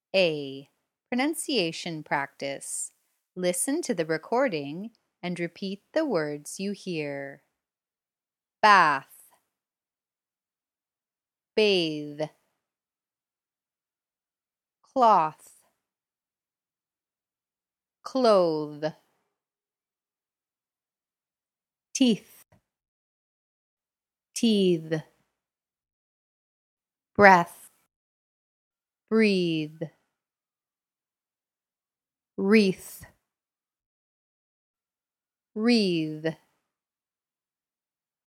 A. Pronunciation practice. Listen to the recording and repeat the words you hear. Bath, bathe, cloth, clothe, teeth, teeth, breath, breathe, wreath, wreathe.